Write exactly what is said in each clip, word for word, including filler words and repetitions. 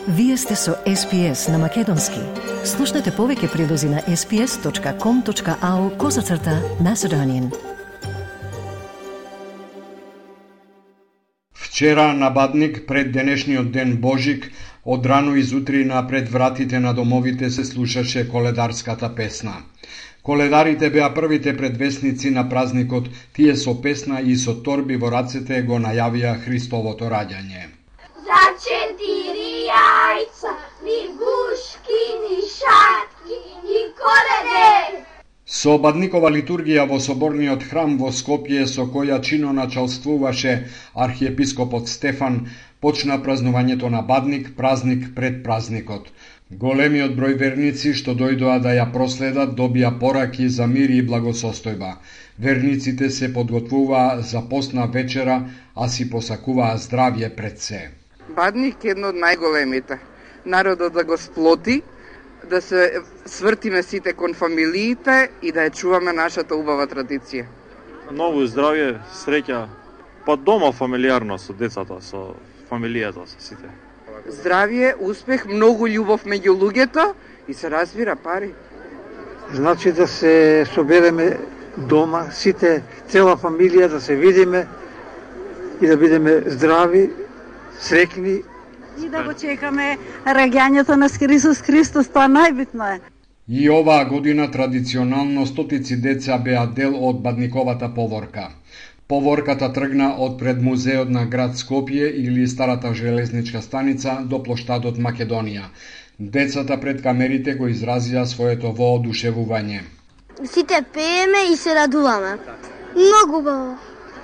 Вие сте со Ес Пи Ес на Македонски. Слушнете повеќе прилози на ес пи ес точка ком точка ау козацрта Macedonian. Вчера на Бадник, пред денешниот ден Божик, од рано изутрина пред вратите на домовите се слушаше коледарската песна. Коледарите беа првите предвесници на празникот, тие со песна и со торби во рацете го најавија Христовото раѓање. За четири јајца, ни гушки, ни шатки, ни коледе. Со Бадникова литургија во соборниот храм во Скопје, со која чиноначалствуваше архиепископот Стефан, почна празнувањето на Бадник, празник пред празникот. Големиот број верници што дојдоа да ја проследат добија пораки за мир и благосостојба. Верниците се подготвуваа за постна вечера, а си посакуваа здравје пред се. Бадник е едно од најголемите. Народот да го сплоти, да се свртиме сите кон фамилиите и да ја чуваме нашата убава традиција. Ново здравје, среќа, па дома фамилиарно со децата, со фамилијата, со сите. Здравје, успех, многу љубов меѓу луѓето и се разбира пари. Значи да се собереме дома, сите, цела фамилија, да се видиме и да бидеме здрави, среќни. И да го чекаме раѓањето на Исус Христос, тоа најбитно е. И оваа година традиционално стотици деца беа дел од Бадниковата поворка. Поворката тргна од пред музеот на град Скопје или старата железничка станица до плоштадот Македонија. Децата пред камерите го изразија своето воодушевување. Сите пееме и се радуваме. Многу убаво.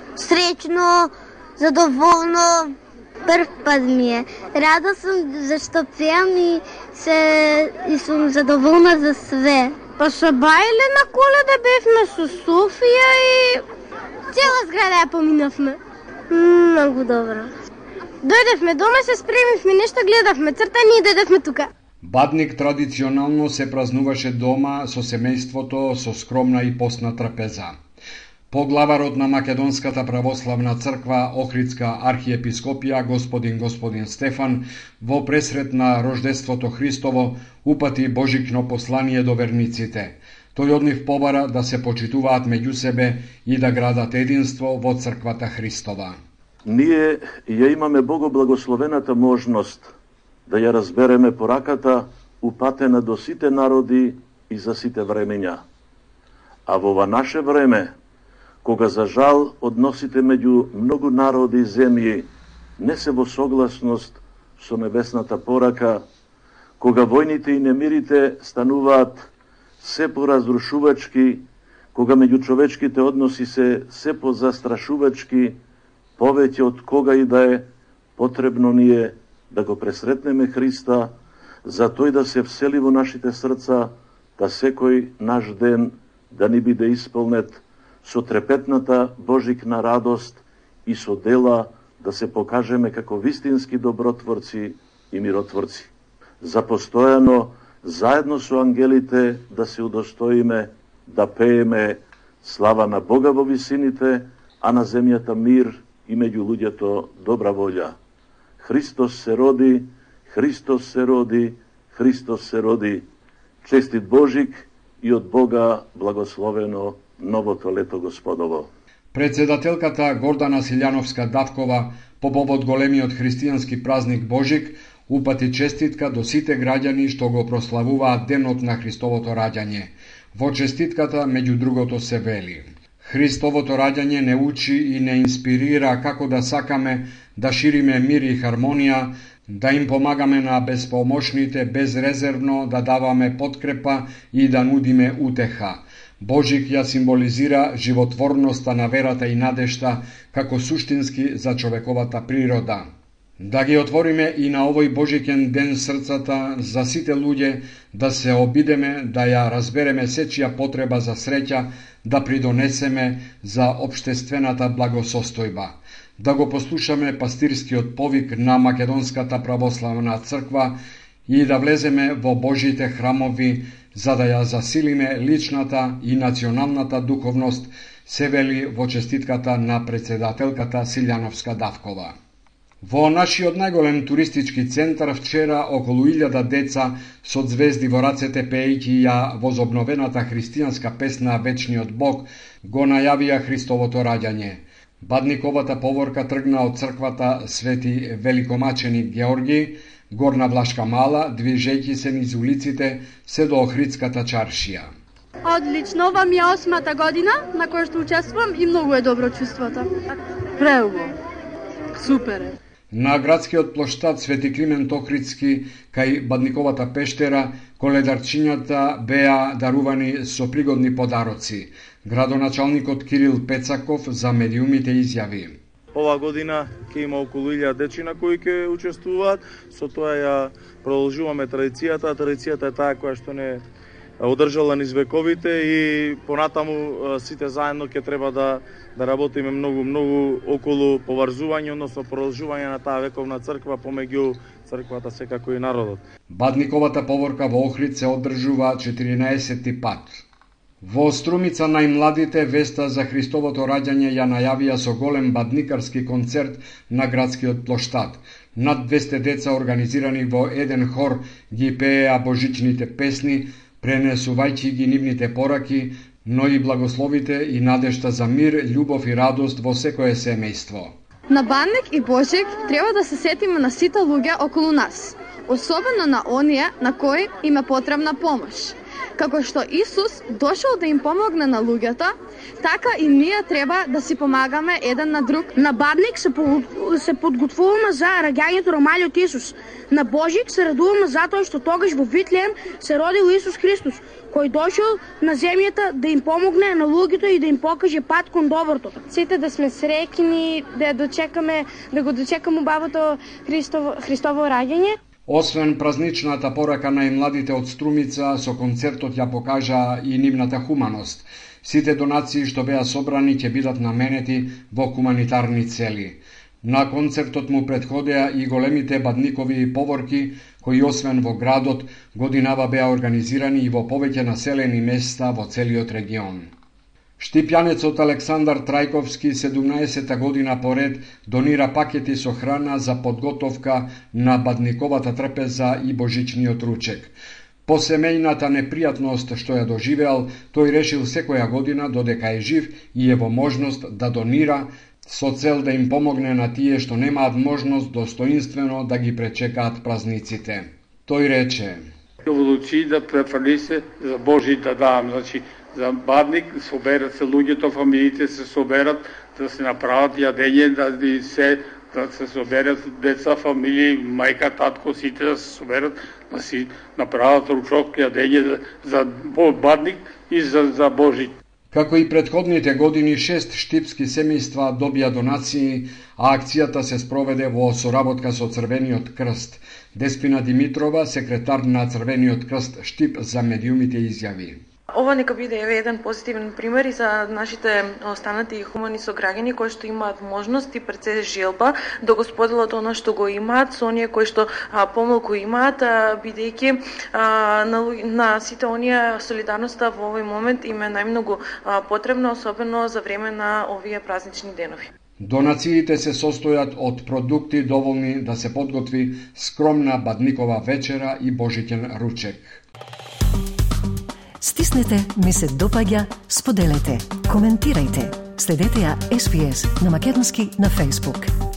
Среќно, задоволно. Прв пат ми е. Рада сум зашто пеам и се и сум задоволна за све. Па со бајле на Коледа бевме со Софија и цела зграда ја поминавме. Многу добро. Дојдевме дома, се спремивме нешто, гледавме цртани и дојдевме тука. Бадник традиционално се празнуваше дома со семејството, со скромна и постна трапеза. Поглаварот на Македонската православна црква Охридска архиепископија господин господин Стефан во пресрет на рождеството Христово упати божично послание до верниците. Тој од нив побара да се почитуваат меѓу себе и да градат единство во црквата Христова. Ние ја имаме богоблагословената можност да ја разбереме пораката упатена до сите народи и за сите времења. А во ова наше време, кога за жал односите меѓу многу народи и земји не се во согласност со небесната порака, кога војните и немирите стануваат се поразрушувачки, кога меѓучовечките односи се се позастрашувачки, повеќе од кога и да е, потребно ни е да го пресретнеме Христа, за тој да се всели во нашите срца, да секој наш ден да ни биде исполнет со трепетната божикна радост и со дела да се покажеме како вистински добротворци и миротворци. За постојано, заедно со ангелите, да се удостоиме да пееме слава на Бога во висините, а на земјата мир и меѓу луѓето добра волја. Христос се роди, Христос се роди, Христос се роди. Честит Божик и од Бога благословено новото лето Господово. Председателката Гордана Силјановска-Давкова по повод големиот христијански празник Божик упати честитка до сите граѓани што го прославуваат денот на Христовото раѓање. Во честитката меѓу другото се вели: Христовото раѓање не учи и не инспирира како да сакаме да шириме мир и хармонија, да им помагаме на безпомошните безрезервно, да даваме подкрепа и да нудиме утеха. Божик ја символизира животворноста на верата и надежта како суштински за човековата природа. Да ги отвориме и на овој Божикен ден срцата за сите луѓе, да се обидеме, да ја разбереме сечија потреба за среќа, да придонесеме за општествената благосостојба. Да го послушаме пастирскиот повик на Македонската православна црква и да влеземе во Божите храмови, за да ја засилиме личната и националната духовност, се вели во честитката на председателката Силјановска-Давкова. Во нашиот најголем туристички центар вчера околу илјада деца со звезди во рацете пеејќи ја возобновената христијанска песна Вечниот Бог го најавија Христовото раѓање. Бадниковата поворка тргна од црквата Свети Великомаченик Георги, Горна Влашка Мала, движејќи се низ улиците се до Охридската чаршија. Одлично, ова ми е осмата година на која што учествувам и многу е добро чувството. Преубаво. Супер е. На градскиот плоштад Свети Климент Охридски кај Бадниковата пештера коледарчињата беа дарувани со пригодни подароци. Градоначалникот Кирил Пецаков за медиумите изјави: Ова година ќе има околу илјада дечина кои ќе учествуваат, со тоа ја продолжуваме традицијата. Традицијата е таа која што не одржала низ вековите и понатаму сите заедно ќе треба да да работиме многу многу околу поврзување, односно продолжување на таа вековна црква помеѓу црквата секако и народот. Бадниковата поворка во Охрид се одржува четиринаесети пат. Во Струмица најмладите веста за Христовото раѓање ја најавија со голем бадникарски концерт на градскиот плоштад. Над двесте деца организирани во еден хор ги пееа божичните песни, пренесувајќи ги нивните пораки, но и благословите и надежта за мир, љубов и радост во секое семејство. На Бадник и Божик треба да се сетиме на сите луѓе околу нас, особено на оние на кои им е потребна помош. Како што Исус дошол да им помогне на луѓето, така и ние треба да си помагаме еден на друг. На Бадник се, по, се подготвуваме за раѓањето на малиот Исус. На Божик се радуваме затоа што тогаш во Витлеем се родил Исус Христос, кој дошол на земјата да им помогне на луѓето и да им покаже пат кон доброто. Сите да сме среќни, да дочекаме, да го дочекаме убавото Христово, Христово раѓање. Освен празничната порака на младите од Струмица, со концертот ја покажа и нивната хуманост. Сите донации што беа собрани ќе бидат наменети во хуманитарни цели. На концертот му претходеа и големите бадникови поворки, кои освен во градот, годинава беа организирани и во повеќе населени места во целиот регион. Штипјанецот Александар Трајковски седумнаесета година поред донира пакети со храна за подготовка на Бадниковата трпеза и божичниот ручек. По семејната непријатност што ја доживеал, тој решил секоја година додека е жив и е во можност да донира со цел да им помогне на тие што немаат можност достоинствено да ги пречекаат празниците. Тој рече: Одлучи да префрли се за Божи да давам, значи за Бадник соберат се луѓето, фамилиите се соберат да се направат јадење, да се да се соберат деца, фамилии, мајка, татко, сите да се соберат, да си направат ручок јадење за Бадник и за, за Божи. Како и предходните години, шест штипски семејства добија донации, а акцијата се спроведе во соработка со Црвениот крст. Деспина Димитрова, секретар на Црвениот крст Штип, за медиумите изјави: Ова нека биде еден позитивен пример и за нашите останати хумани сограѓани кои што имаат можност и пред се желба да го споделат она што го имаат со оние кои што а, помалку имаат, бидејќи на, на сите оние солидарноста во овој момент им е најмногу а, потребна, особено за време на овие празнични денови. Донациите се состојат од продукти доволни да се подготви скромна Бадникова вечера и божиќен ручек. Стиснете, ми се допаѓа, споделете, коментирајте. Следете ја Ес Би Ес на македонски на Facebook.